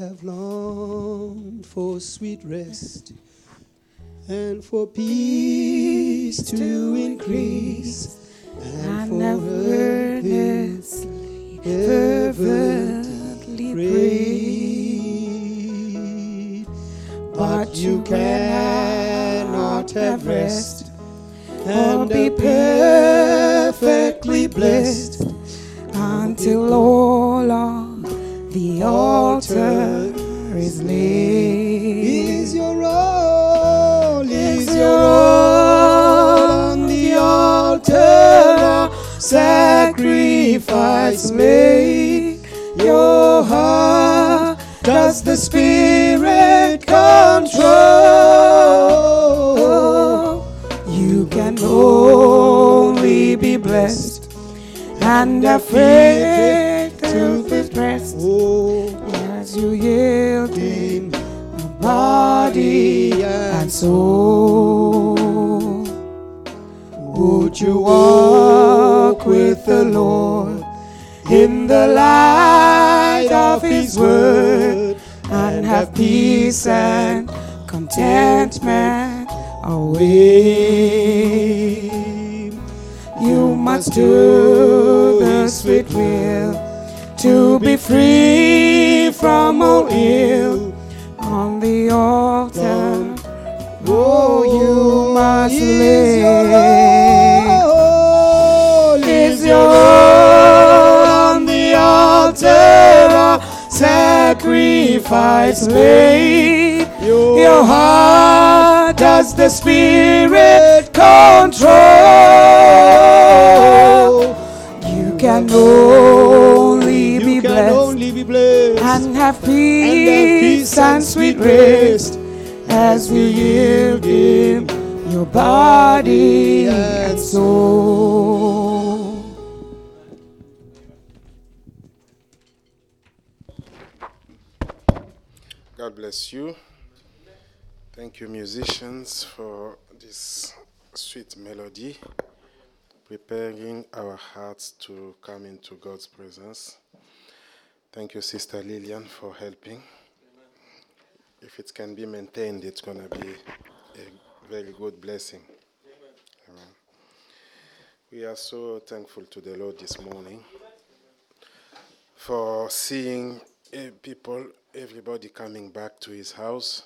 have longed for sweet rest and for peace to increase and for earnestly, fervently prayed. But you cannot have rest and be perfectly blessed until all on the altar is laid. Is your all on the altar, sacrifice made? Your heart does the Spirit control? You can only be blessed and have faith to the rest as you yield in body and soul. Would you walk with the Lord in the light of His word and have peace and contentment away? You must do the sweet will to be free from all ill on the altar. Oh, you must lay. Is your all on the altar, sacrifice laid? Your heart does the Spirit control? You can only be blessed and have peace and sweet rest as we yield Him your body and soul. God bless you. Thank you, musicians, for this sweet melody, preparing our hearts to come into God's presence. Thank you, Sister Lillian, for helping. If it can be maintained, it's going to be a very good blessing. Amen. We are so thankful to the Lord this morning for seeing everybody coming back to His house.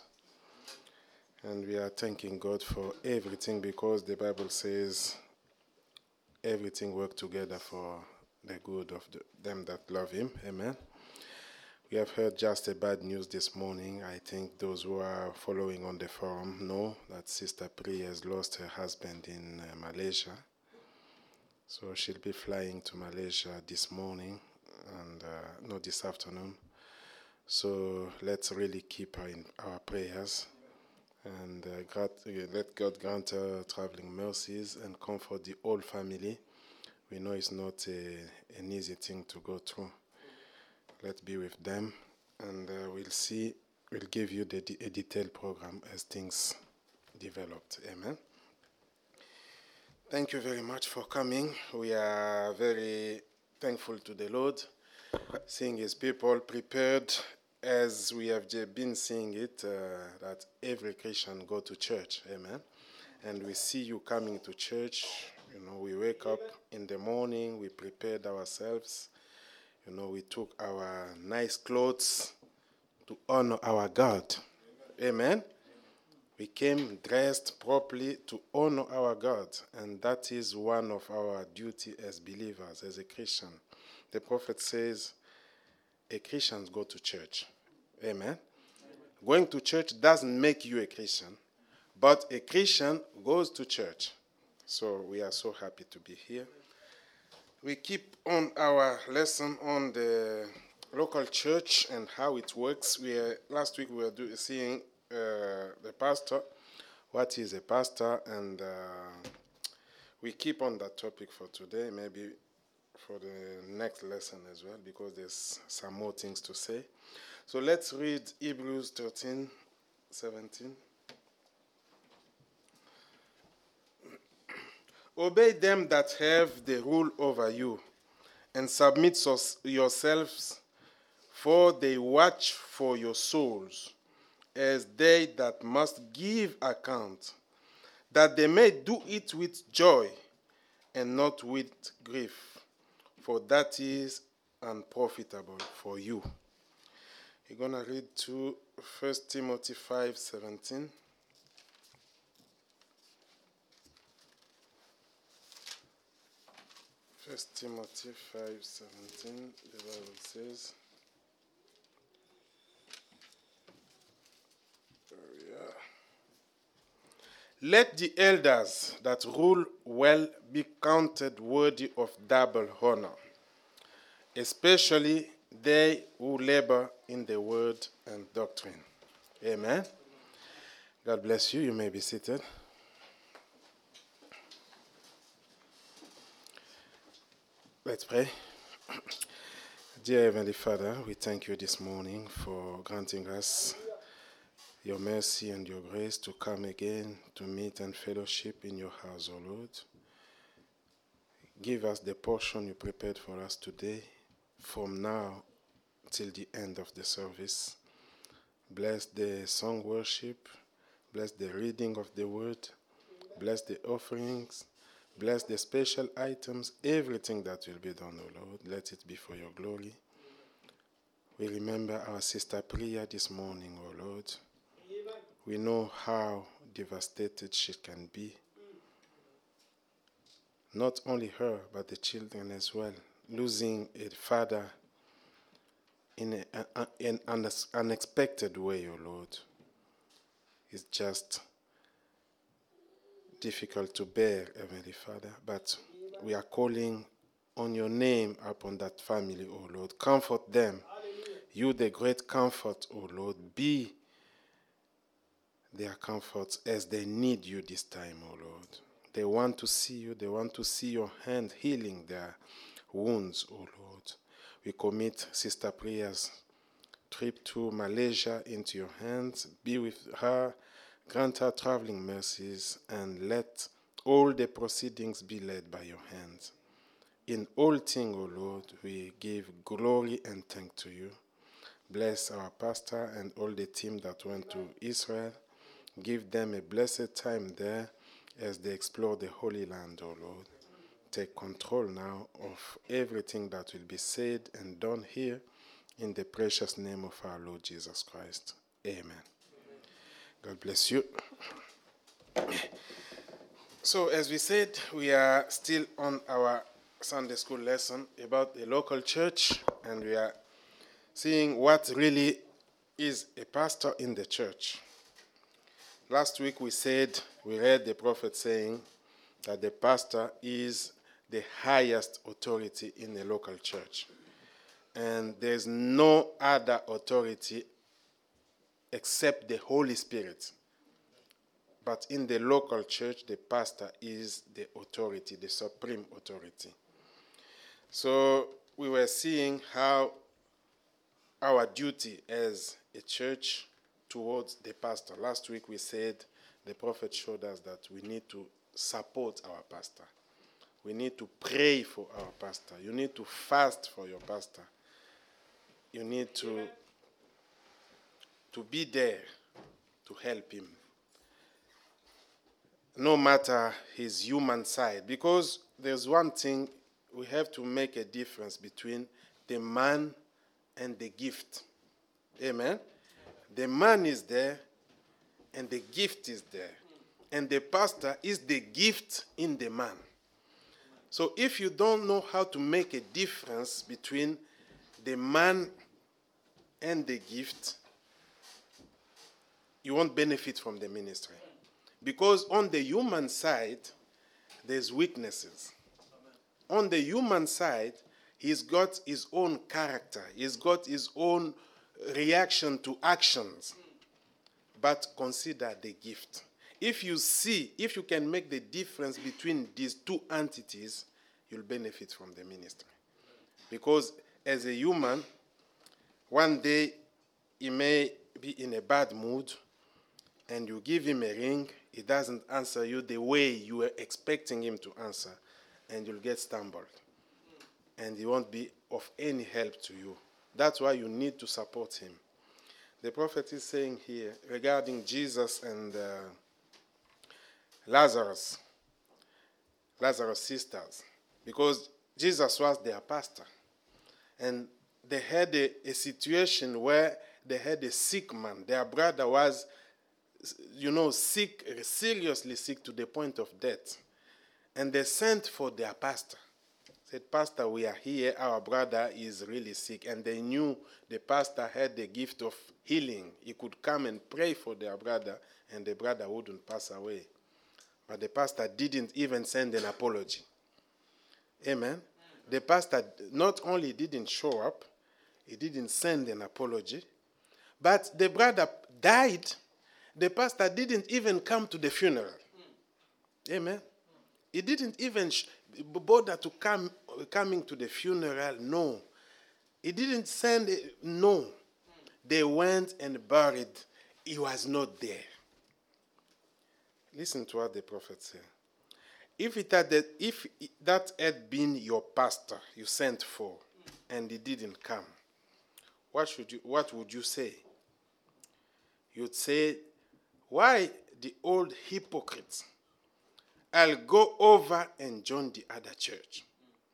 And we are thanking God for everything, because the Bible says everything works together for the good of them that love Him. Amen. We have heard just a bad news this morning. I think those who are following on the forum know that Sister Pri has lost her husband in Malaysia. So she'll be flying to Malaysia this morning, and not this afternoon. So let's really keep her in our prayers, and let God grant her traveling mercies and comfort the whole family. We know it's not an easy thing to go through. Let's be with them, and we'll give you a detailed program as things developed. Amen. Thank you very much for coming. We are very thankful to the Lord, seeing His people prepared, as we have been seeing it, that every Christian go to church. Amen. And we see you coming to church. We wake up in the morning, we prepared ourselves. We took our nice clothes to honor our God. Amen. We came dressed properly to honor our God, and that is one of our duty as believers, as a Christian. The prophet says, a Christian go to church. Amen. Going to church doesn't make you a Christian, but a Christian goes to church. So we are so happy to be here. We keep on our lesson on the local church and how it works. Last week we were seeing the pastor, what is a pastor, and we keep on that topic for today, maybe for the next lesson as well, because there's some more things to say. So let's read Hebrews 13:17. Obey them that have the rule over you, and submit yourselves, For they watch for your souls, as they that must give account, that they may do it with joy and not with grief, for that is unprofitable for you. We're going to read to 1 Timothy 5:17. 1 Timothy 5:17, the Bible says, let the elders that rule well be counted worthy of double honor, especially they who labor in the word and doctrine. Amen. God bless you. You may be seated. Let's pray. Dear Heavenly Father, we thank you this morning for granting us your mercy and your grace to come again to meet and fellowship in your house, O Lord. Give us the portion you prepared for us today, from now till the end of the service. Bless the song worship, bless the reading of the word, bless the offerings, bless the special items, everything that will be done, O Lord. Let it be for your glory. We remember our sister Priya this morning, O Lord. We know how devastated she can be. Not only her, but the children as well. Losing a father in an unexpected way, O Lord, is just difficult to bear, Heavenly Father. But we are calling on your name upon that family, O Lord. Comfort them. You, the great comfort, O Lord. Be their comfort as they need you this time, O Lord. They want to see you. They want to see your hand healing their wounds, O Lord. We commit Sister Priya's trip to Malaysia into your hands. Be with her. Grant her traveling mercies and let all the proceedings be led by your hands. In all things, O Lord, we give glory and thanks to you. Bless our pastor and all the team that went to Israel. Give them a blessed time there as they explore the Holy Land, O Lord. Take control now of everything that will be said and done here in the precious name of our Lord Jesus Christ. Amen. God bless you. So, as we said, we are still on our Sunday school lesson about the local church, and we are seeing what really is a pastor in the church. Last week we read the prophet saying that the pastor is the highest authority in the local church. And there's no other authority except the Holy Spirit. But in the local church, the pastor is the authority, the supreme authority. So we were seeing how our duty as a church towards the pastor. Last week we said the prophet showed us that we need to support our pastor. We need to pray for our pastor. You need to fast for your pastor. You need to be there to help him, no matter his human side. Because there's one thing, we have to make a difference between the man and the gift. Amen? The man is there and the gift is there. And the pastor is the gift in the man. So if you don't know how to make a difference between the man and the gift, you won't benefit from the ministry. Because on the human side, there's weaknesses. On the human side, he's got his own character. He's got his own reaction to actions. But consider the gift. If you can make the difference between these two entities, you'll benefit from the ministry. Because as a human, one day he may be in a bad mood, and you give him a ring, he doesn't answer you the way you were expecting him to answer, and you'll get stumbled. And he won't be of any help to you. That's why you need to support him. The prophet is saying here regarding Jesus and Lazarus' sisters, because Jesus was their pastor. And they had a situation where they had a sick man. Their brother was, sick, seriously sick to the point of death. And they sent for their pastor. Said, Pastor, we are here. Our brother is really sick. And they knew the pastor had the gift of healing. He could come and pray for their brother, and the brother wouldn't pass away. But the pastor didn't even send an apology. Amen. The pastor not only didn't show up, he didn't send an apology, but the brother died. The pastor didn't even come to the funeral. Amen. He didn't even bother to coming to the funeral. No. He didn't send it. No. They went and buried. He was not there. Listen to what the prophet said. If that had been your pastor you sent for, and he didn't come, what would you say? You'd say, why the old hypocrites? I'll go over and join the other church.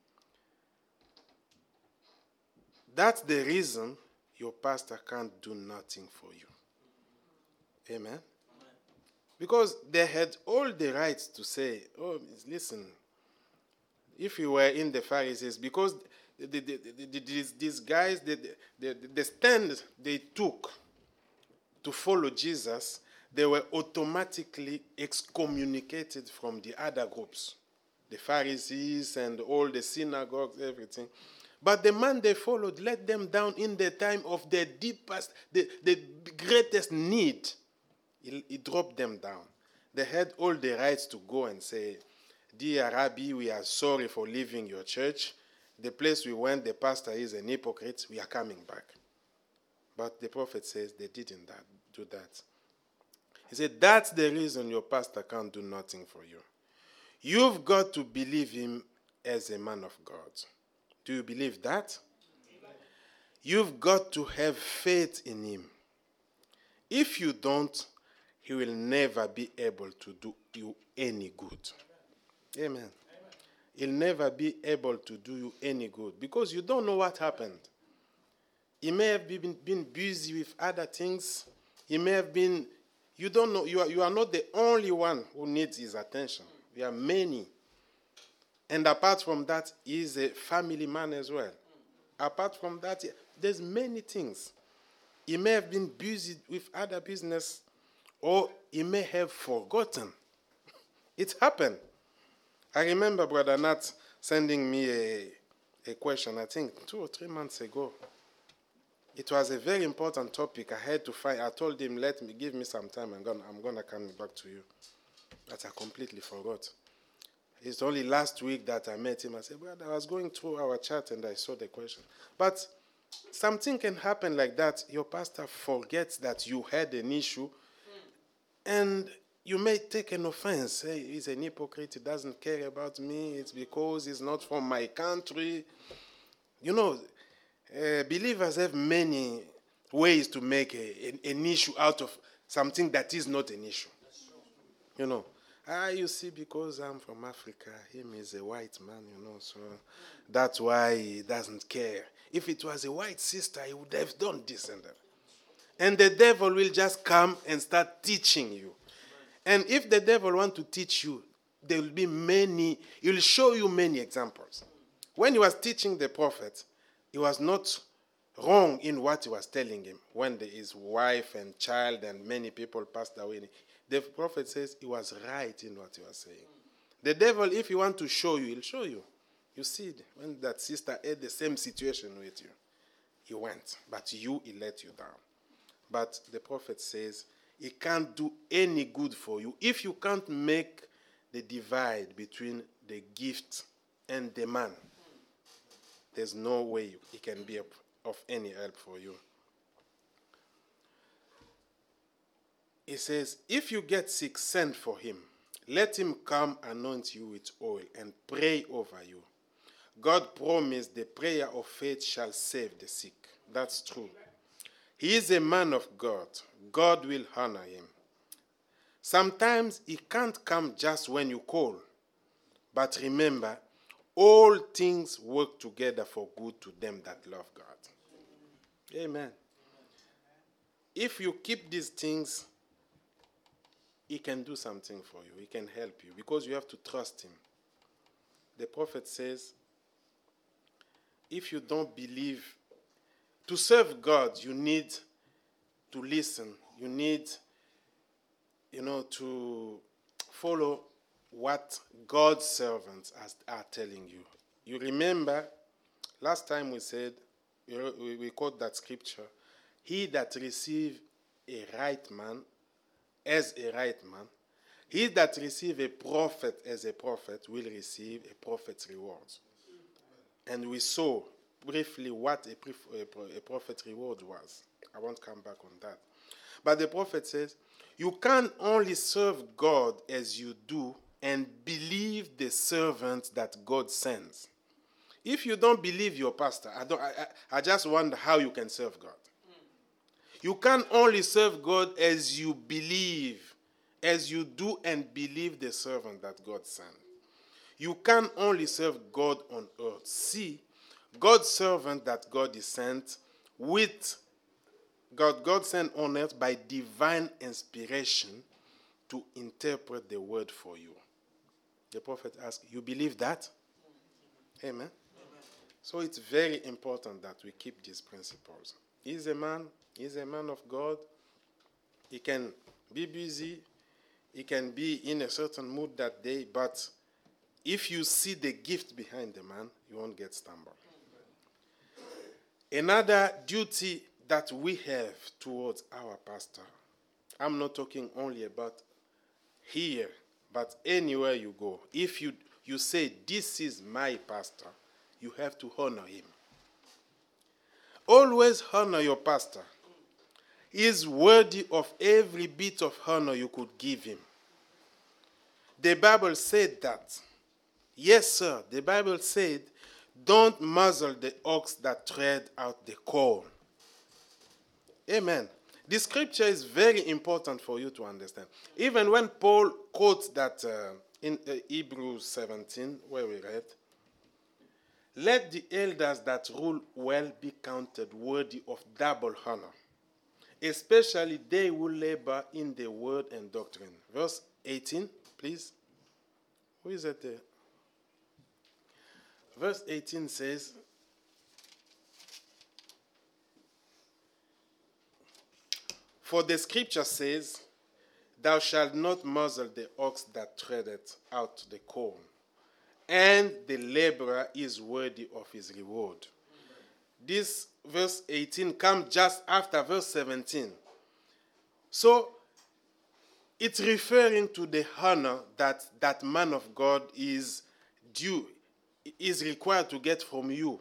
That's the reason your pastor can't do nothing for you. Amen? Because they had all the rights to say, oh, listen, if you were in the Pharisees, because these guys, the stand they took to follow Jesus, they were automatically excommunicated from the other groups, the Pharisees and all the synagogues, everything. But the man they followed let them down in the time of their deepest, the greatest need. He dropped them down. They had all the rights to go and say, Dear Rabbi, we are sorry for leaving your church. The place we went, the pastor is an hypocrite. We are coming back. But the prophet says they didn't do that. He said, that's the reason your pastor can't do nothing for you. You've got to believe him as a man of God. Do you believe that? Amen. You've got to have faith in him. If you don't, he will never be able to do you any good. Amen. Amen. He'll never be able to do you any good because you don't know what happened. He may have been busy with other things. He may have been, you don't know, you are not the only one who needs his attention. There are many. And apart from that, he is a family man as well. Apart from that, there's many things. He may have been busy with other business, or he may have forgotten. It happened. I remember Brother Nat sending me a question, I think 2 or 3 months ago. It was a very important topic. I had to find. I told him, give me some time. I'm gonna come back to you. But I completely forgot. It's only last week that I met him. I said, brother, I was going through our chat and I saw the question. But something can happen like that. Your pastor forgets that you had an issue, and you may take an offense. Hey, he's an hypocrite. He doesn't care about me. It's because he's not from my country. You know, believers have many ways to make an issue out of something that is not an issue. You know, you see, because I'm from Africa, him is a white man, so that's why he doesn't care. If it was a white sister, he would have done this and that. And the devil will just come and start teaching you. And if the devil wants to teach you, there will be he will show you many examples. When he was teaching the prophet, he was not wrong in what he was telling him. When his wife and child and many people passed away, the prophet says he was right in what he was saying. The devil, if he wants to show you, he'll show you. You see, when that sister had the same situation with you, he went, but he let you down. But the prophet says he can't do any good for you if you can't make the divide between the gift and the man. There's no way he can be of any help for you. He says, if you get sick, send for him. Let him come anoint you with oil and pray over you. God promised the prayer of faith shall save the sick. That's true. He is a man of God. God will honor him. Sometimes he can't come just when you call. But remember, all things work together for good to them that love God. Amen. If you keep these things, he can do something for you. He can help you because you have to trust him. The prophet says, if you don't believe, to serve God, you need to listen. You need, to follow what God's servants are telling you. You remember, last time we said, we quote that scripture, he that receive a right man as a right man, he that receive a prophet as a prophet will receive a prophet's reward. And we saw briefly what a prophet's reward was. I won't come back on that. But the prophet says, you can't only serve God as you do and believe the servant that God sends. If you don't believe your pastor, I just wonder how you can serve God. You can't only serve God as you believe, as you do and believe the servant that God sent. You can't only serve God on earth. See, God's servant that God is sent with God sent on earth by divine inspiration to interpret the word for you. The prophet asked, you believe that? Amen. So it's very important that we keep these principles. He's a man of God. He can be busy. He can be in a certain mood that day, but if you see the gift behind the man, you won't get stumbled. Another duty that we have towards our pastor, I'm not talking only about here, but anywhere you go. If you say, this is my pastor, you have to honor him. Always honor your pastor. He is worthy of every bit of honor you could give him. The Bible said that. Yes, sir. The Bible said, don't muzzle the ox that tread out the corn. Amen. This scripture is very important for you to understand. Even when Paul quotes that in Hebrews 17, where we read, let the elders that rule well be counted worthy of double honor, especially they who labor in the word and doctrine. Verse 18, please. Who is it there? Verse 18 says, for the scripture says, thou shalt not muzzle the ox that treadeth out the corn, and the laborer is worthy of his reward. This verse 18 comes just after verse 17. So, it's referring to the honor that that man of God is required to get from you.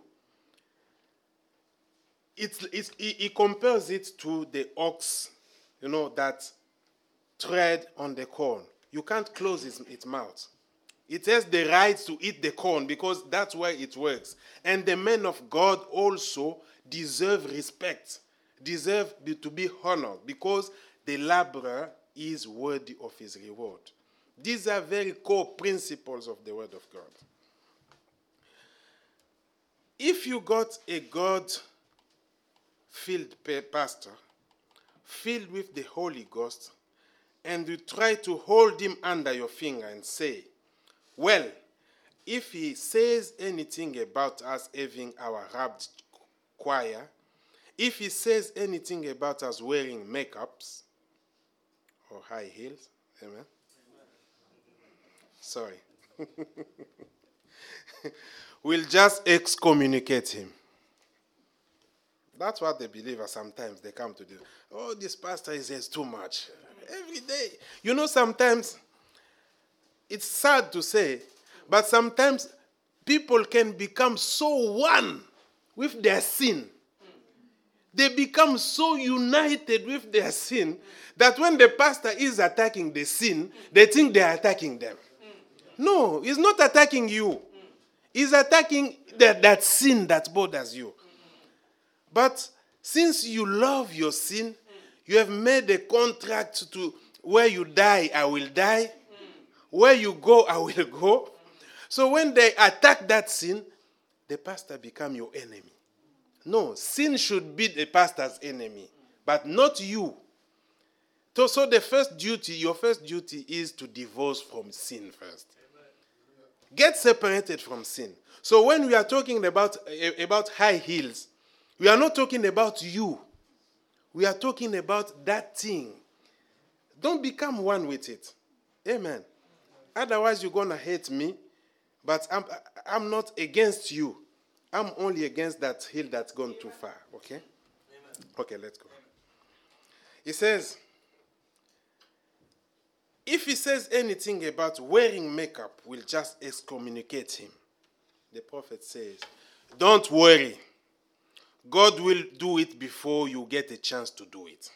He compares it to the ox, that tread on the corn. You can't close its mouth. It has the right to eat the corn because that's why it works. And the men of God also deserve respect, deserve to be honored because the laborer is worthy of his reward. These are very core principles of the Word of God. If you got a God-filled pastor, filled with the Holy Ghost, and you try to hold him under your finger and say, well, if he says anything about us having our wrapped choir, if he says anything about us wearing makeups or high heels, amen? Sorry. We'll just excommunicate him. That's what the believers sometimes, they come to do. Oh, this pastor says too much. Every day. Sometimes, it's sad to say, but sometimes people can become so one with their sin. They become so united with their sin that when the pastor is attacking the sin, they think they are attacking them. No, he's not attacking you. He's attacking that sin that bothers you. But since you love your sin, you have made a contract to where you die, I will die. Where you go, I will go. So when they attack that sin, the pastor becomes your enemy. No, sin should be the pastor's enemy, but not you. So the first duty, your first duty is to divorce from sin first. Get separated from sin. So when we are talking about high heels, we are not talking about you. We are talking about that thing. Don't become one with it. Amen. Otherwise, you're going to hate me. But I'm not against you. I'm only against that heel that's gone too far. Okay? Amen. Okay, let's go. He says, if he says anything about wearing makeup, we'll just excommunicate him. The prophet says, don't worry. God will do it before you get a chance to do it.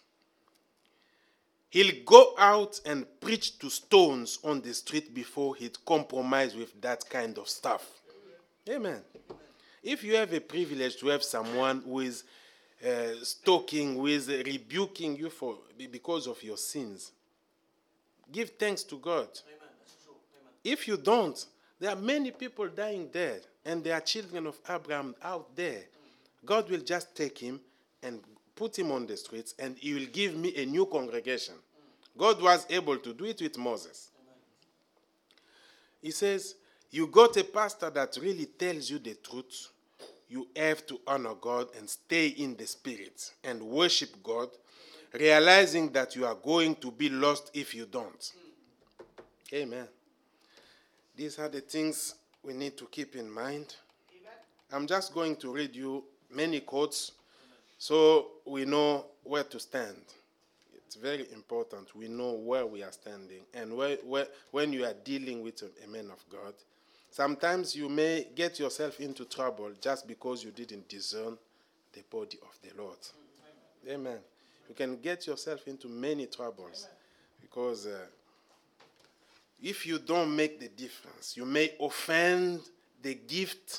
He'll go out and preach to stones on the street before he'd compromise with that kind of stuff. Amen. If you have a privilege to have someone who is stalking, who is rebuking you because of your sins, give thanks to God. Amen. If you don't, there are many people dying there, and there are children of Abraham out there. God will just take him and put him on the streets, and he will give me a new congregation. God was able to do it with Moses. Amen. He says, you got a pastor that really tells you the truth. You have to honor God and stay in the spirit and worship God, realizing that you are going to be lost if you don't. Amen. These are the things we need to keep in mind. Amen. I'm just going to read you many quotes so we know where to stand. It's very important we know where we are standing. And when you are dealing with a man of God, sometimes you may get yourself into trouble just because you didn't discern the body of the Lord. Amen. You can get yourself into many troubles because if you don't make the difference, you may offend the gift,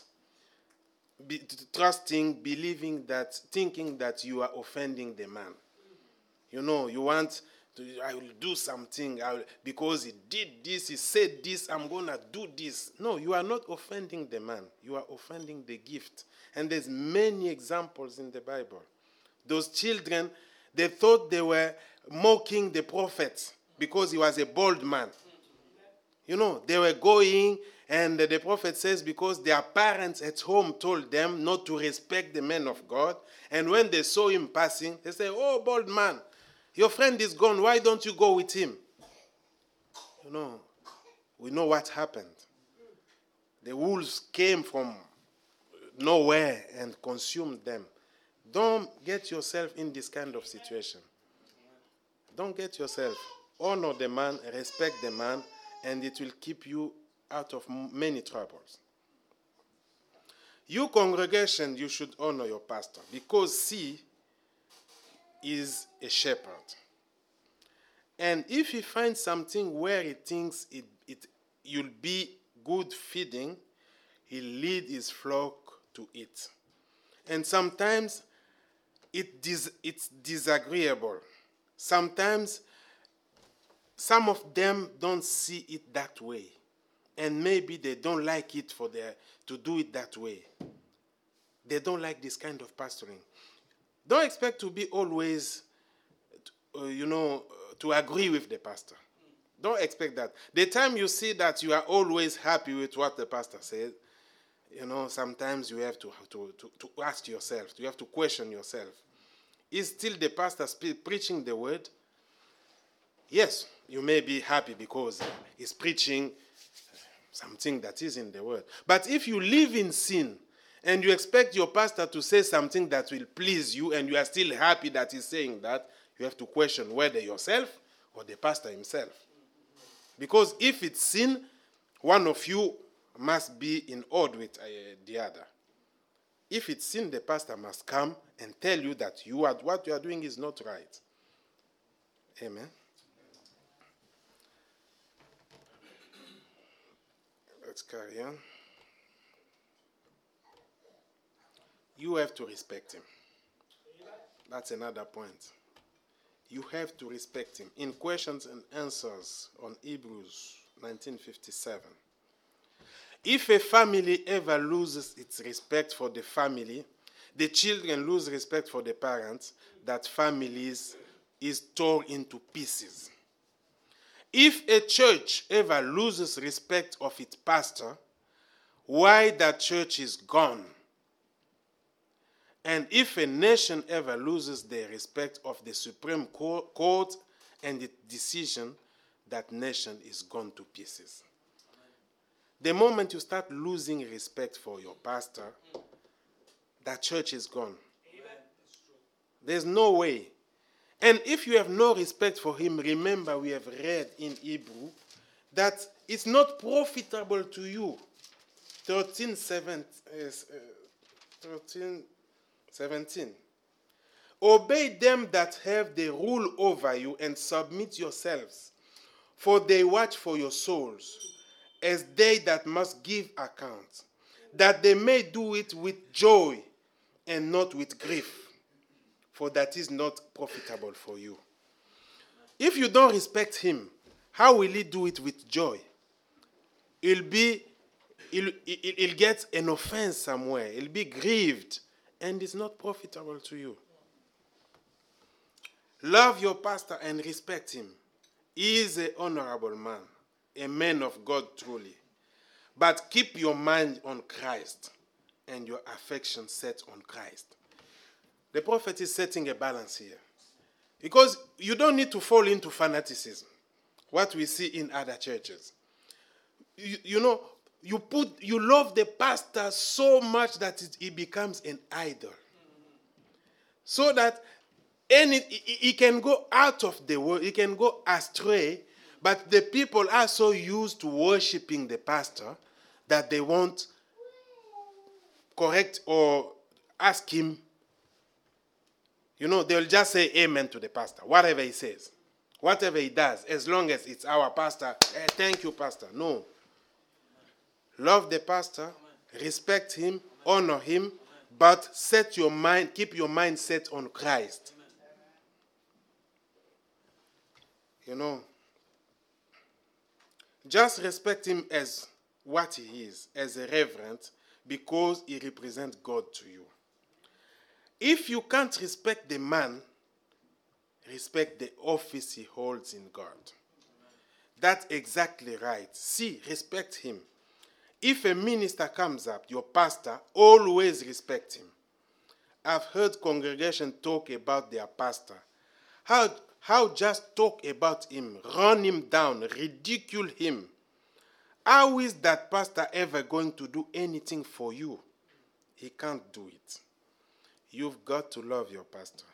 thinking that you are offending the man. You know, you want to, I will do something because he did this, he said this, I'm going to do this. No, you are not offending the man. You are offending the gift. And there's many examples in the Bible. Those children, they thought they were mocking the prophet because he was a bold man. You know, they were going, and the prophet says because their parents at home told them not to respect the man of God. And when they saw him passing, they said, oh, bold man, your friend is gone. Why don't you go with him? You know, we know what happened. The wolves came from nowhere and consumed them. Don't get yourself in this kind of situation. Don't get yourself. Honor the man, respect the man, and it will keep you out of many troubles. You congregation, you should honor your pastor because he is a shepherd. And if he finds something where he thinks you'll be good feeding, he'll lead his flock to it. And sometimes it's disagreeable. Sometimes some of them don't see it that way. And maybe they don't like it to do it that way. They don't like this kind of pastoring. Don't expect to be always, to agree with the pastor. Don't expect that. The time you see that you are always happy with what the pastor says, sometimes you have to ask yourself, you have to question yourself. Is still the pastor preaching the word? Yes, you may be happy because he's preaching something that is in the word. But if you live in sin and you expect your pastor to say something that will please you and you are still happy that he's saying that, you have to question whether yourself or the pastor himself. Because if it's sin, one of you must be in odd with the other. If it's sin, the pastor must come and tell you that what you are doing is not right. Amen. Let's carry on. you have to respect him. That's another point. You have to respect him. In Questions and Answers on Hebrews 1957, if a family ever loses its respect for the family, the children lose respect for the parents, that family is torn into pieces. If a church ever loses respect of its pastor, why that church is gone. And if a nation ever loses the respect of the Supreme Court and its decision, that nation is gone to pieces. The moment you start losing respect for your pastor, that church is gone. There's no way. And if you have no respect for him, remember we have read in Hebrew that it's not profitable to you. 13:17. Obey them that have the rule over you and submit yourselves, for they watch for your souls, as they that must give account, that they may do it with joy and not with grief, for that is not profitable for you. If you don't respect him, how will he do it with joy? He'll get an offense somewhere. He'll be grieved, and it's not profitable to you. Love your pastor and respect him. He is an honorable man, a man of God truly. But keep your mind on Christ and your affection set on Christ. The prophet is setting a balance here. Because you don't need to fall into fanaticism, what we see in other churches. You love the pastor so much that he becomes an idol. So that he can go out of the world, he can go astray, but the people are so used to worshiping the pastor that they won't correct or ask him. They'll just say amen to the pastor, whatever he says, whatever he does, as long as it's our pastor. Thank you, pastor. No. Love the pastor, respect him, honor him, but keep your mind set on Christ. Just respect him as what he is, as a reverend, because he represents God to you. If you can't respect the man, respect the office he holds in God. That's exactly right. Respect him. If a minister comes up, your pastor, always respect him. I've heard congregation talk about their pastor. How just talk about him, run him down, ridicule him. How is that pastor ever going to do anything for you? He can't do it. You've got to love your pastor.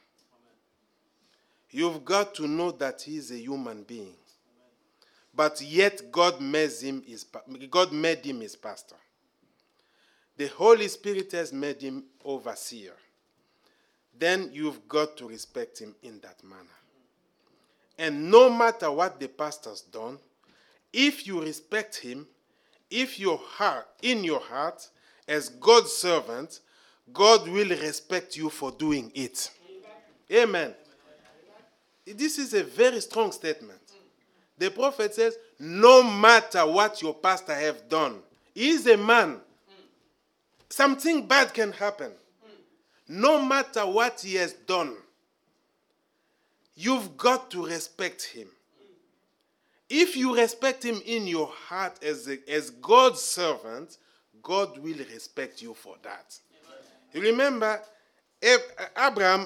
You've got to know that he is a human being. But yet God made him his pastor. The Holy Spirit has made him overseer. Then you've got to respect him in that manner. And no matter what the pastor's done, if you respect him, if in your heart, as God's servant, God will respect you for doing it. Amen. This is a very strong statement. The prophet says, no matter what your pastor have done, he is a man. Something bad can happen. No matter what he has done, you've got to respect him. If you respect him in your heart as God's servant, God will respect you for that. You remember, Abraham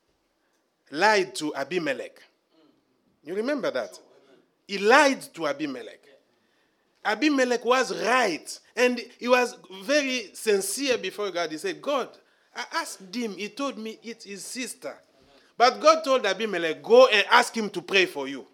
lied to Abimelech. You remember that? He lied to Abimelech. Abimelech was right. And he was very sincere before God. He said, God, I asked him. He told me it's his sister. But God told Abimelech, go and ask him to pray for you.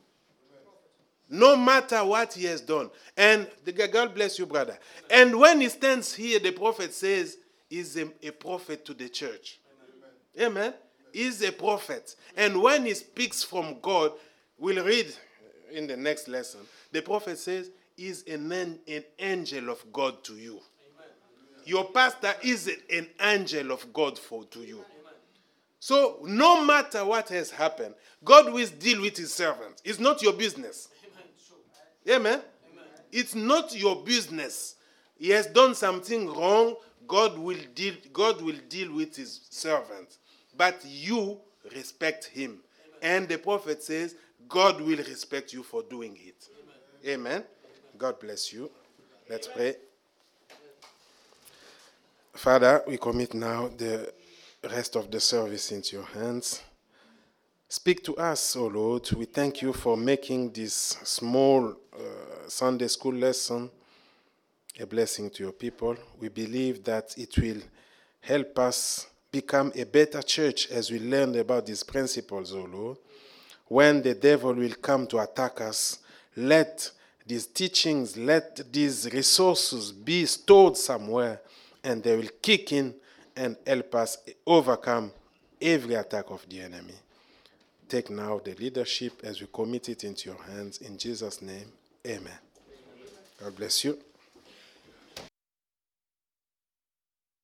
No matter what he has done. And God bless you, brother. And when he stands here, the prophet says, he's a prophet to the church. Amen. He's a prophet. And when he speaks from God, we'll read in the next lesson, the prophet says, he's an angel of God to you. Amen. your pastor is an angel of God to you. So no matter what has happened, God will deal with his servants. It's not your business. Amen? It's not your business. He has done something wrong. God will deal with his servants. But you respect him. And the prophet says, God will respect you for doing it. Amen. God bless you. Let's pray. Father, we commit now the rest of the service into your hands. Speak to us, O Lord. We thank you for making this small Sunday school lesson a blessing to your people. We believe that it will help us become a better church as we learn about these principles, O Lord. When the devil will come to attack us, let these teachings, let these resources be stored somewhere, and they will kick in and help us overcome every attack of the enemy. Take now the leadership as we commit it into your hands. In Jesus' name, amen. God bless you.